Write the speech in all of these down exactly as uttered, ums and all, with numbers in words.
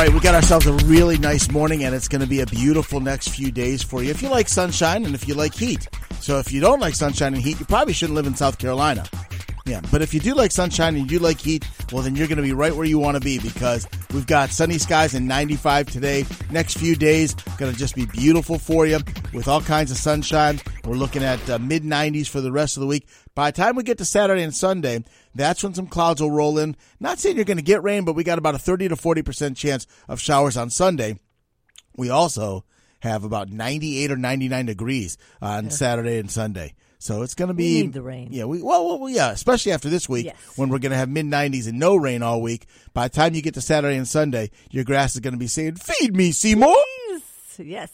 right, we got ourselves a really nice morning, and it's going to be a beautiful next few days for you if you like sunshine and if you like heat. So if you don't like sunshine and heat, you probably shouldn't live in South Carolina. Yeah, but if you do like sunshine and you do like heat, well, then you're going to be right where you want to be because we've got sunny skies and ninety-five today. Next few days, going to just be beautiful for you with all kinds of sunshine. We're looking at uh, mid nineties for the rest of the week. By the time we get to Saturday and Sunday, that's when some clouds will roll in. Not saying you're going to get rain, but we got about a thirty to forty percent chance of showers on Sunday. We also have about ninety-eight or ninety-nine degrees on yeah. Saturday and Sunday. So it's going to be we need the rain. Yeah, we well, well yeah, especially after this week yes. when we're going to have mid nineties and no rain all week. By the time you get to Saturday and Sunday, your grass is going to be saying, "Feed me, Seymour." Please. Yes.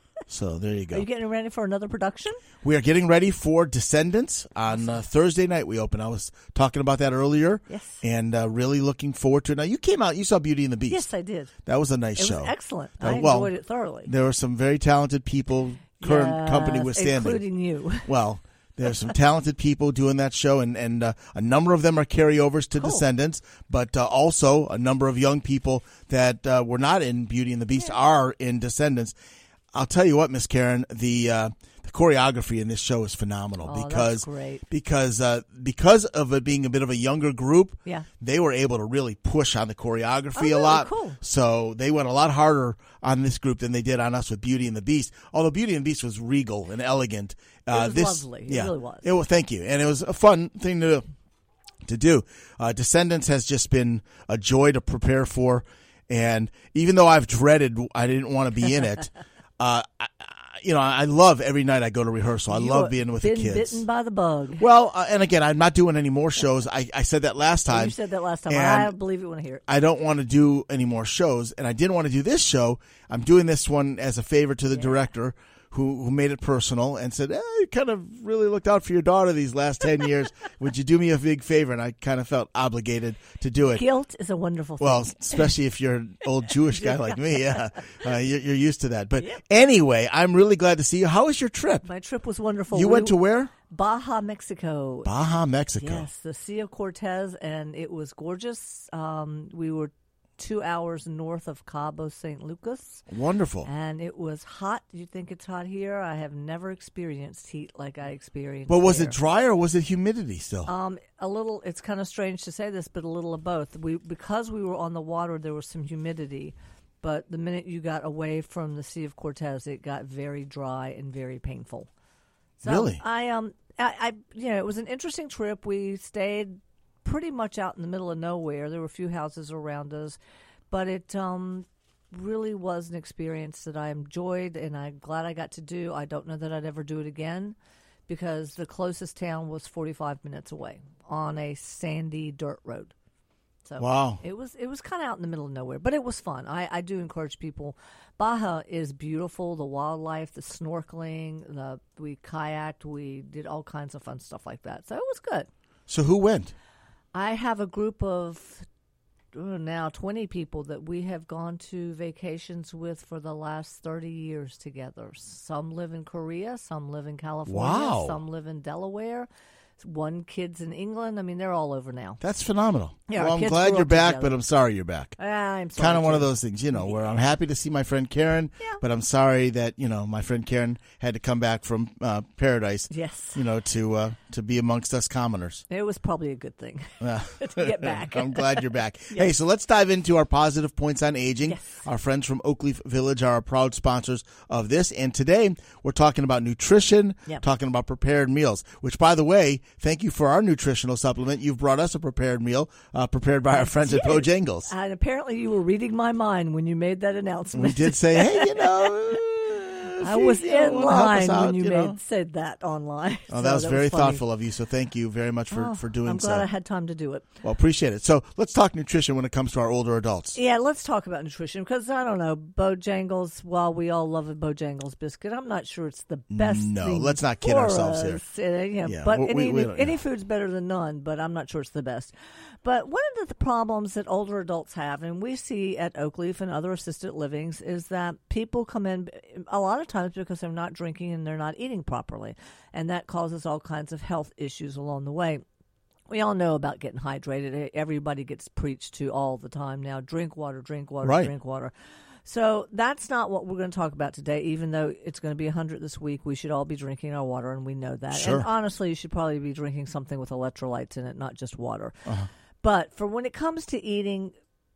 So there you go. Are you getting ready for another production? We are getting ready for Descendants on uh, Thursday night. We open. I was talking about that earlier. Yes. And uh, really looking forward to it. Now, you came out. You saw Beauty and the Beast. Yes, I did. That was a nice it show. It was excellent. Uh, I well, enjoyed it thoroughly. There were some very talented people, current yes, company withstanding. including you. Well, there's some talented people doing that show, and, and uh, a number of them are carryovers to cool. Descendants, but uh, also a number of young people that uh, were not in Beauty and the Beast yeah. are in Descendants. I'll tell you what, Miss Karen, the uh, the choreography in this show is phenomenal oh, because that's great. because uh, because of it being a bit of a younger group, yeah. they were able to really push on the choreography oh, really? a lot. Cool. So they went a lot harder on this group than they did on us with Beauty and the Beast. Although Beauty and the Beast was regal and elegant, it uh, was this, lovely. It yeah, really was. It was. Thank you, and it was a fun thing to to do. Uh, Descendants has just been a joy to prepare for, and even though I've dreaded, I didn't want to be in it. uh, I, You know, I love every night I go to rehearsal. I you love being with been the kids. Bitten by the bug. Well, uh, and again, I'm not doing any more shows. I, I said that last time. You said that last time. I believe you want to hear it. I don't want to do any more shows, and I didn't want to do this show. I'm doing this one as a favor to the yeah. director, who who made it personal and said, eh, you kind of really looked out for your daughter these last ten years. Would you do me a big favor? And I kind of felt obligated to do it. Guilt is a wonderful thing. Well, especially if you're an old Jewish guy like me. Yeah, uh, you're, you're used to that. But yep. anyway, I'm really glad to see you. How was your trip? My trip was wonderful. You we, went to where? Baja, Mexico. Baja, Mexico. Yes, the Sea of Cortez, and it was gorgeous. Um, we were two hours north of Cabo Saint Lucas. Wonderful. And it was hot. You think it's hot here? I have never experienced heat like I experienced But was there. it dry or was it humidity still? Um, a little. It's kind of strange to say this, but a little of both. We because we were on the water, there was some humidity. But the minute you got away from the Sea of Cortez, it got very dry and very painful. So really? I um I, I you know it was an interesting trip. We stayed pretty much out in the middle of nowhere. There were a few houses around us, but it um, really was an experience that I enjoyed, and I'm glad I got to do. I don't know that I'd ever do it again because the closest town was forty-five minutes away on a sandy dirt road. So wow. It was it was kind of out in the middle of nowhere, but it was fun. I, I do encourage people. Baja is beautiful. The wildlife, the snorkeling, the we kayaked, we did all kinds of fun stuff like that. So it was good. So who went? I have a group of uh, now twenty people that we have gone to vacations with for the last thirty years together. Some live in Korea, some live in California, wow. some live in Delaware. One kid's in England. I mean, they're all over now. That's phenomenal. Yeah, well, our I'm kids glad grew you're up back, together. but I'm sorry you're back. Uh, I'm sorry. Kind of one too. of those things, you know, where I'm happy to see my friend Karen, Yeah. but I'm sorry that, you know, my friend Karen had to come back from uh, paradise, Yes. you know, to uh, to be amongst us commoners. It was probably a good thing Uh, to get back. I'm glad you're back. Yes. Hey, so let's dive into our positive points on aging. Yes. Our friends from Oakleaf Village are our proud sponsors of this. And today we're talking about nutrition, Yep. talking about prepared meals, which, by the way, thank you for our nutritional supplement. You've brought us a prepared meal uh, prepared by our friends at Bojangles. And apparently you were reading my mind when you made that announcement. We did say, hey, you know. I was you know, in wanna help us line out, when you, you made know. said that online. Oh, So that was very funny. thoughtful of you. So thank you very much for, Oh, for doing I'm so. glad I had time to do it. Well, appreciate it. So let's talk nutrition when it comes to our older adults. Yeah, let's talk about nutrition because I don't know Bojangles. While we all love a Bojangles biscuit, I'm not sure it's the best. No, thing let's not kid for ourselves us. here. Uh, yeah, Yeah, but we- any we don't- any yeah. food's better than none. But I'm not sure it's the best. But one of the problems that older adults have, and we see at Oakleaf and other assisted livings, is that people come in a lot of times because they're not drinking and they're not eating properly, and that causes all kinds of health issues along the way. We all know about getting hydrated. Everybody gets preached to all the time now. Drink water, drink water, Right. drink water. So that's not what we're going to talk about today, even though it's going to be one hundred this week. We should all be drinking our water, and we know that. Sure. And honestly, you should probably be drinking something with electrolytes in it, not just water. Uh-huh. But for when it comes to eating,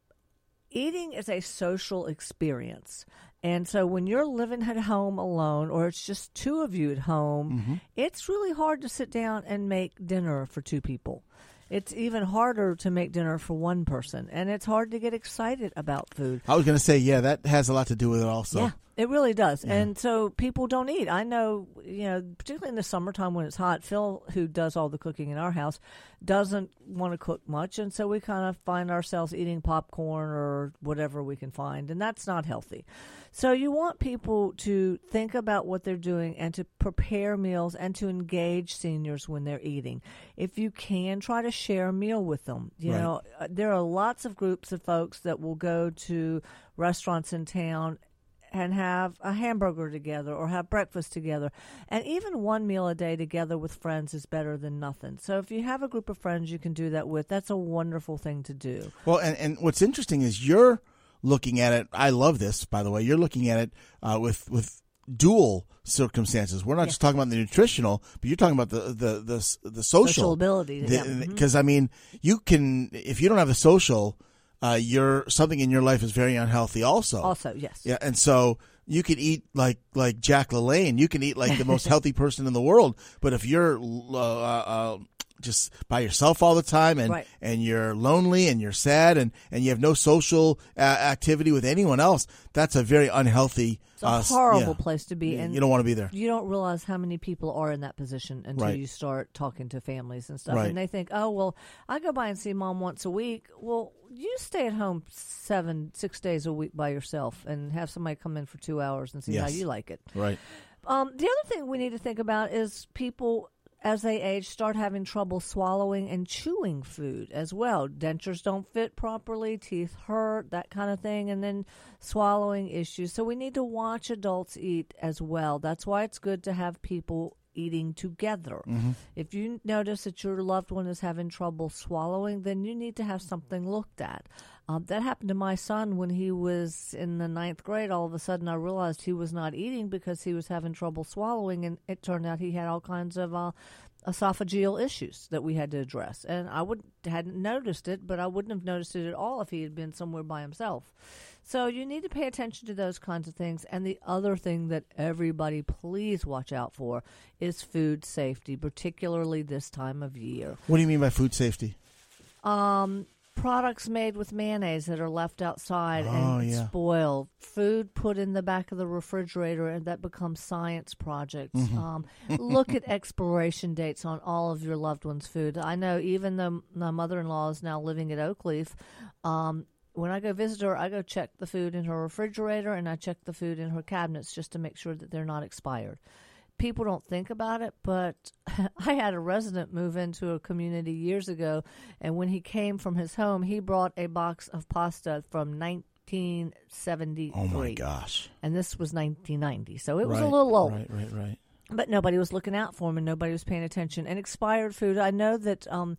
eating is a social experience. And so when you're living at home alone, or it's just two of you at home, Mm-hmm. it's really hard to sit down and make dinner for two people. It's even harder to make dinner for one person, and it's hard to get excited about food. I was going to say, yeah, that has a lot to do with it also. Yeah, it really does. Yeah. And so people don't eat. I know, you know, particularly in the summertime when it's hot, Phil, who does all the cooking in our house, doesn't want to cook much. And so we kind of find ourselves eating popcorn or whatever we can find. And that's not healthy. So you want people to think about what they're doing and to prepare meals and to engage seniors when they're eating. If you can, try to share a meal with them. You Right. know, uh, there are lots of groups of folks that will go to restaurants in town and have a hamburger together or have breakfast together. And even one meal a day together with friends is better than nothing. So if you have a group of friends you can do that with, that's a wonderful thing to do. Well, and, and what's interesting is you're looking at it. I love this, by the way. You're looking at it uh, with with dual circumstances. We're not Yeah. just talking about the nutritional, but you're talking about the the the, the social. Social ability. Because yeah. Mhm. I mean, you can if you don't have the social, uh, you're something in your life is very unhealthy. Also, Also, yes. yeah, and so you could eat like like Jack LaLanne. You can eat like the most healthy person in the world, but if you're uh, uh, just by yourself all the time and Right. and you're lonely and you're sad and, and you have no social uh, activity with anyone else, that's a very unhealthy. It's a uh, horrible yeah. place to be. Yeah, And you don't want to be there. you don't realize how many people are in that position until Right. you start talking to families and stuff. Right. And they think, oh, well, I go by and see mom once a week. Well, you stay at home seven, six days a week by yourself and have somebody come in for two hours and see how Yes. you like it. Right. Um, the other thing we need to think about is people, as they age, start having trouble swallowing and chewing food as well. Dentures don't fit properly, teeth hurt, that kind of thing, and then swallowing issues. So we need to watch adults eat as well. That's why it's good to have people eating together. Mm-hmm. If you notice that your loved one is having trouble swallowing, then you need to have something looked at. Um, that happened to my son when he was in the ninth grade. All of a sudden, I realized he was not eating because he was having trouble swallowing, and it turned out he had all kinds of uh, esophageal issues that we had to address. And I would hadn't noticed it, but I wouldn't have noticed it at all if he had been somewhere by himself. So you need to pay attention to those kinds of things. And the other thing that everybody please watch out for is food safety, particularly this time of year. What do you mean by food safety? Um, products made with mayonnaise that are left outside Oh, and yeah. spoil. Food put in the back of the refrigerator and that becomes science projects. Mm-hmm. Um, look at expiration dates on all of your loved one's food. I know even though my mother-in-law is now living at Oakleaf, um, when I go visit her, I go check the food in her refrigerator and I check the food in her cabinets just to make sure that they're not expired. People don't think about it, but I had a resident move into a community years ago, and when he came from his home, he brought a box of pasta from nineteen seventy-three. Oh my gosh! And this was nineteen ninety, so it was right, a little old. Right, right, right. But nobody was looking out for him, and nobody was paying attention. And expired food, I know that um,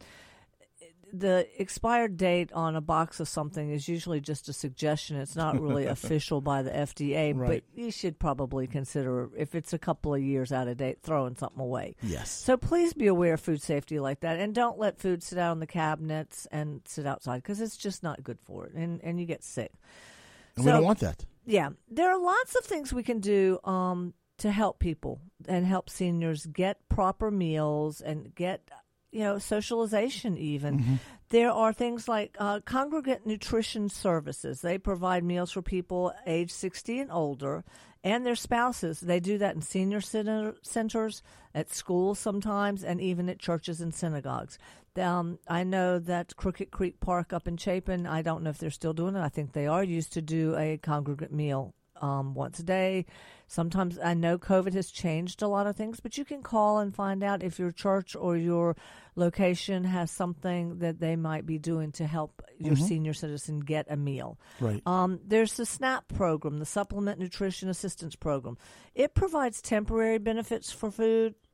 the expired date on a box of something is usually just a suggestion. It's not really official by the F D A, Right. but you should probably consider, if it's a couple of years out of date, throwing something away. Yes. So please be aware of food safety like that, and don't let food sit out in the cabinets and sit outside because it's just not good for it, and, and you get sick. And we So- don't want that. Yeah, there are lots of things we can do um, to help people and help seniors get proper meals and get, you know, socialization even. Mm-hmm. There are things like uh, Congregate Nutrition Services. They provide meals for people age sixty and older and their spouses. They do that in senior center, centers, at schools sometimes, and even at churches and synagogues. Um, I know that Crooked Creek Park up in Chapin, I don't know if they're still doing it. I think they are, used to do a congregate meal um, once a day. Sometimes I know COVID has changed a lot of things, but you can call and find out if your church or your location has something that they might be doing to help your Mm-hmm. senior citizen get a meal. Right. Um, there's the SNAP program, the Supplement Nutrition Assistance Program. It provides temporary benefits for food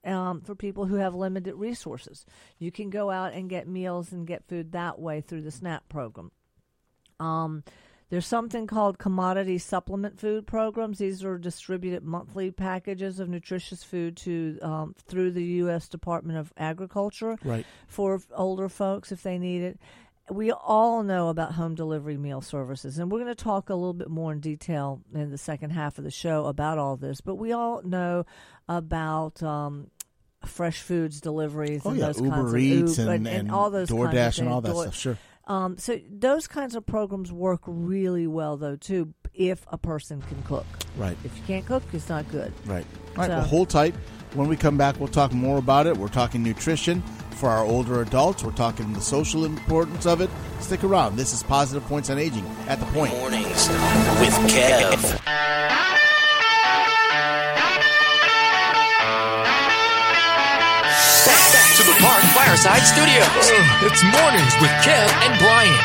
um, for people who have limited resources. You can go out and get meals and get food that way through the SNAP program. Um, there's something called commodity supplement food programs. These are distributed monthly packages of nutritious food to um, through the U S Department of Agriculture right. for older folks if they need it. We all know about home delivery meal services, and we're going to talk a little bit more in detail in the second half of the show about all this. But we all know about um, fresh foods deliveries oh, and yeah. those Uber kinds Eats of and, and, and all those DoorDash kinds of and all that Door- stuff. Sure. Um, so those kinds of programs work really well, though, too, if a person can cook. Right. If you can't cook, it's not good. Right. All right. So, Well, hold tight. When we come back, we'll talk more about it. We're talking nutrition for our older adults. We're talking the social importance of it. Stick around. This is Positive Points on Aging at The Point. Mornings with Kev. Back to the Park Fireside Studios. Uh, it's Mornings with Kev and Brian.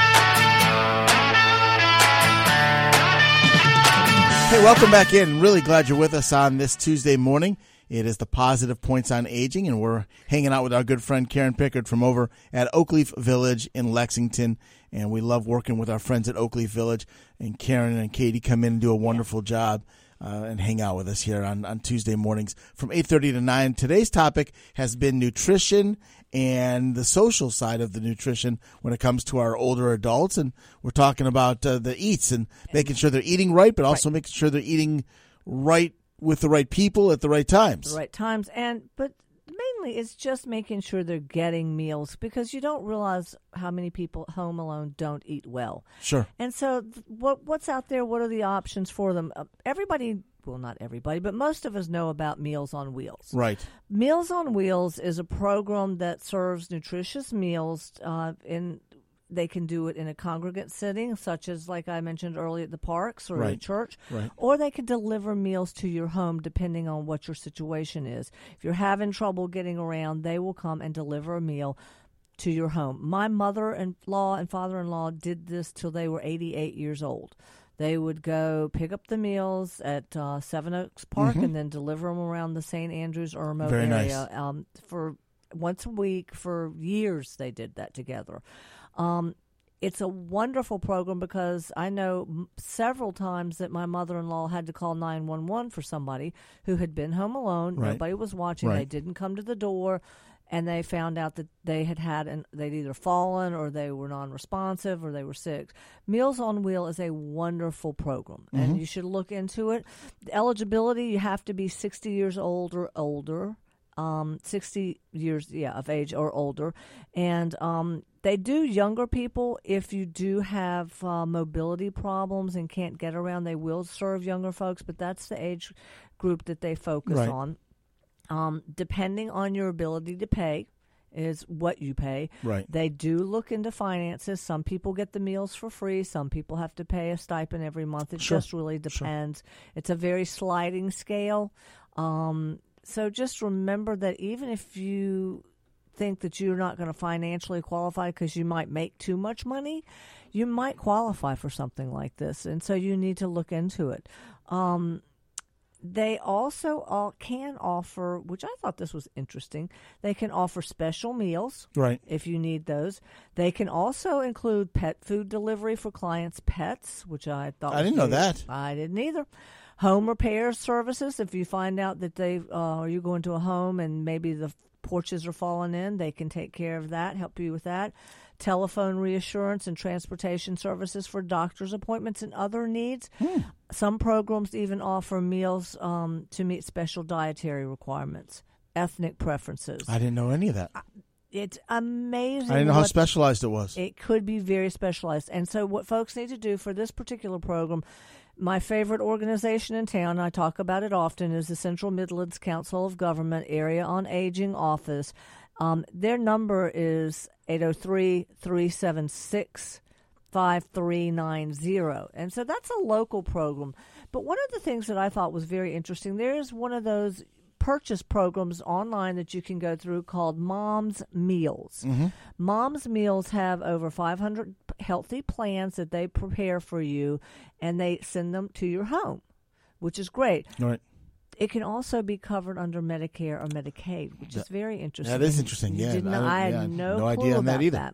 Hey, welcome back in. Really glad you're with us on this Tuesday morning. It is the Positive Points on Aging, and we're hanging out with our good friend Karen Pickard from over at Oakleaf Village in Lexington. And we love working with our friends at Oakleaf Village. And Karen and Katie come in and do a wonderful job uh, and hang out with us here on, on Tuesday mornings from eight thirty to nine. Today's topic has been nutrition and the social side of the nutrition when it comes to our older adults. And we're talking about uh, the eats and making sure they're eating right, but also right. making sure they're eating right with the right people at the right times. The right times. And but mainly it's just making sure they're getting meals, because you don't realize how many people home alone don't eat well. Sure. And so th- what what's out there? What are the options for them? Uh, everybody, well, not everybody, but most of us know about Meals on Wheels. Right. Meals on Wheels is a program that serves nutritious meals uh, in They can do it in a congregate setting, such as, like I mentioned earlier, at the parks or right. at church. Right. Or they can deliver meals to your home, depending on what your situation is. If you're having trouble getting around, they will come and deliver a meal to your home. My mother-in-law and father-in-law did this till they were eighty-eight years old. They would go pick up the meals at uh, Seven Oaks Park mm-hmm. and then deliver them around the Saint Andrews, Irmo Very area nice. um, for once a week. For years, they did that together. Um, it's a wonderful program, because I know m- several times that my mother-in-law had to call nine one one for somebody who had been home alone. Right. Nobody was watching. Right. They didn't come to the door, and they found out that they had had an, they'd either fallen or they were non-responsive or they were sick. Meals on Wheel is a wonderful program, mm-hmm. and you should look into it. The eligibility, you have to be sixty years old or older. Um, sixty years, yeah, of age or older. And um, they do younger people. If you do have uh, mobility problems and can't get around, they will serve younger folks, but that's the age group that they focus right. on. Um, depending on your ability to pay is what you pay. Right. They do look into finances. Some people get the meals for free. Some people have to pay a stipend every month. It sure. just really depends. Sure. It's a very sliding scale. Um So just remember that even if you think that you're not going to financially qualify because you might make too much money, you might qualify for something like this. And so you need to look into it. Um, they also all can offer, which I thought this was interesting, they can offer special meals right. if you need those. They can also include pet food delivery for clients' pets, which I thought I didn't know very, that. I didn't either. Home repair services. If you find out that they uh, or you go into a home and maybe the porches are falling in, they can take care of that, help you with that. Telephone reassurance and transportation services for doctor's appointments and other needs. Hmm. Some programs even offer meals um, to meet special dietary requirements, ethnic preferences. I didn't know any of that. It's amazing. I didn't know how specialized it was. It could be very specialized. And so what folks need to do for this particular program, my favorite organization in town, I talk about it often, is the Central Midlands Council of Government Area on Aging Office. Um, their number is eight oh three, three seven six, five three nine zero. And so that's a local program. But one of the things that I thought was very interesting, there is one of those purchase programs online that you can go through called Mom's Meals. Mm-hmm. Mom's Meals have over five hundred healthy plans that they prepare for you, and they send them to your home, which is great. Right. It can also be covered under Medicare or Medicaid, which is very interesting. That is interesting, You yeah. did not, I I, don't- had yeah, no, no clue idea on that about either. that.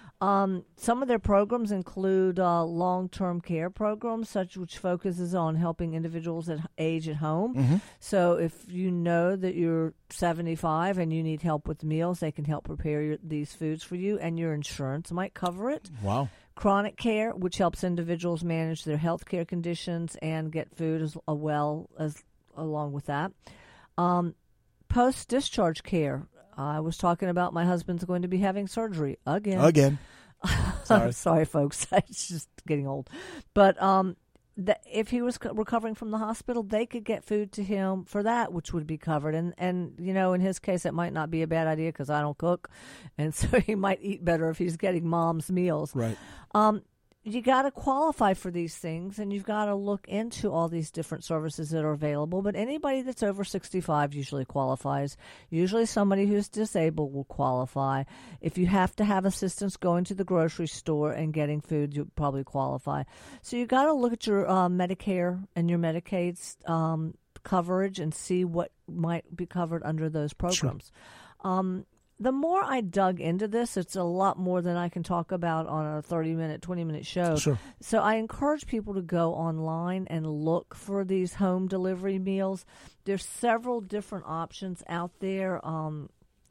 Um, some of their programs include uh, long-term care programs, such which focuses on helping individuals at age at home. Mm-hmm. So if you know that you're seventy-five and you need help with meals, they can help prepare your, these foods for you, and your insurance might cover it. Wow. Chronic care, which helps individuals manage their health care conditions and get food as uh, well as along with that. Um, post-discharge care. I was talking about my husband's going to be having surgery again. Again. Sorry. Sorry, folks. It's just getting old. But um, the, if he was co- recovering from the hospital, they could get food to him for that, which would be covered. And, and you know, in his case, it might not be a bad idea because I don't cook. And so he might eat better if he's getting mom's meals. Right. Um, you got to qualify for these things, and you've got to look into all these different services that are available. But anybody that's over sixty-five usually qualifies. Usually somebody who's disabled will qualify. If you have to have assistance going to the grocery store and getting food, you probably qualify. So you got to look at your uh, Medicare and your Medicaid's um, coverage and see what might be covered under those programs. Sure. Um, The more I dug into this, it's a lot more than I can talk about on a thirty-minute, twenty-minute show. Sure. So I encourage people to go online and look for these home delivery meals. There's several different options out there. Um,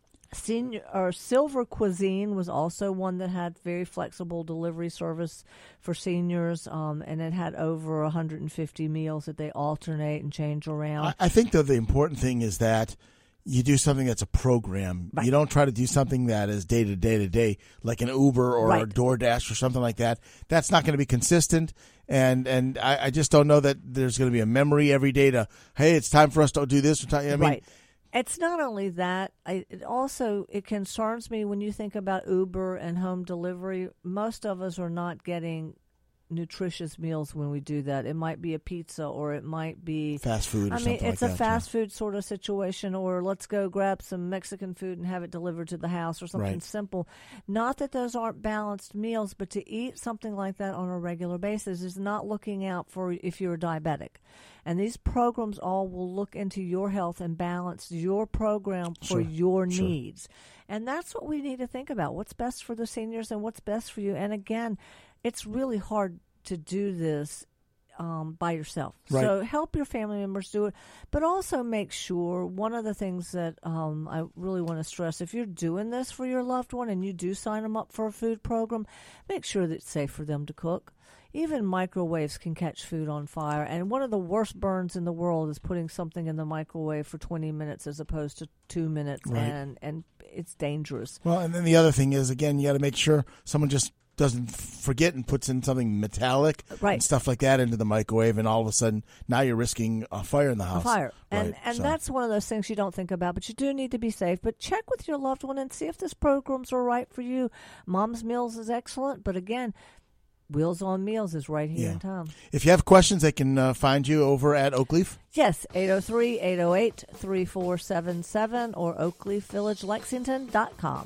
senior or Silver Cuisine was also one that had very flexible delivery service for seniors, um, and it had over one hundred fifty meals that they alternate and change around. I, I think, though, the important thing is that you do something that's a program. Right. You don't try to do something that is day to day to day, like an Uber or Right. a DoorDash or something like that. That's not going to be consistent, and and I, I just don't know that there's going to be a memory every day to, hey, it's time for us to do this. Or time, I mean, right. It's not only that. I, it also it concerns me when you think about Uber and home delivery. Most of us are not getting nutritious meals when we do that. It might be a pizza, or it might be fast food or I mean, something it's like a that, fast yeah. food sort of situation, or let's go grab some Mexican food and have it delivered to the house, or something Right. simple. Not that those aren't balanced meals, but to eat something like that on a regular basis is not looking out for if you're diabetic. And these programs all will look into your health and balance your program for Sure, your sure. needs. And that's what we need to think about. What's best for the seniors and what's best for you. And again, it's really hard to do this um, by yourself. Right. So help your family members do it, but also make sure, one of the things that um, I really want to stress, if you're doing this for your loved one and you do sign them up for a food program, make sure that it's safe for them to cook. Even microwaves can catch food on fire, and one of the worst burns in the world is putting something in the microwave for twenty minutes as opposed to two minutes, Right. and, and it's dangerous. Well, and then the other thing is, again, you got to make sure someone just doesn't forget and puts in something metallic Right. and stuff like that into the microwave, and all of a sudden now you're risking a fire in the house. Fire. And Right, and so- that's one of those things you don't think about, but you do need to be safe. But check with your loved one and see if this program's all right for you. Mom's Meals is excellent, but again, Wheels on Meals is right here Yeah. in town. If you have questions, they can uh, find you over at Oakleaf. Yes, eight oh three, eight oh eight, three four seven seven or oakleaf village lexington dot com.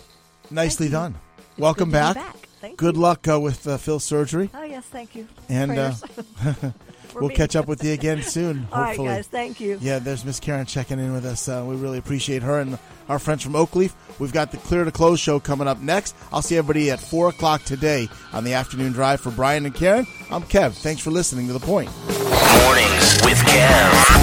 Nicely you. done. Welcome Good to be back. back. Thank Good you. luck uh, with uh, Phil's surgery. Oh, yes, thank you. And uh, Prayers. For we'll me. catch up with you again soon, All right, hopefully. guys, thank you. Yeah, there's Miss Karen checking in with us. Uh, we really appreciate her and our friends from Oakleaf. We've got the Clear to Close show coming up next. I'll see everybody at four o'clock today on the afternoon drive. For Brian and Karen, I'm Kev. Thanks for listening to The Point. Mornings with Kev.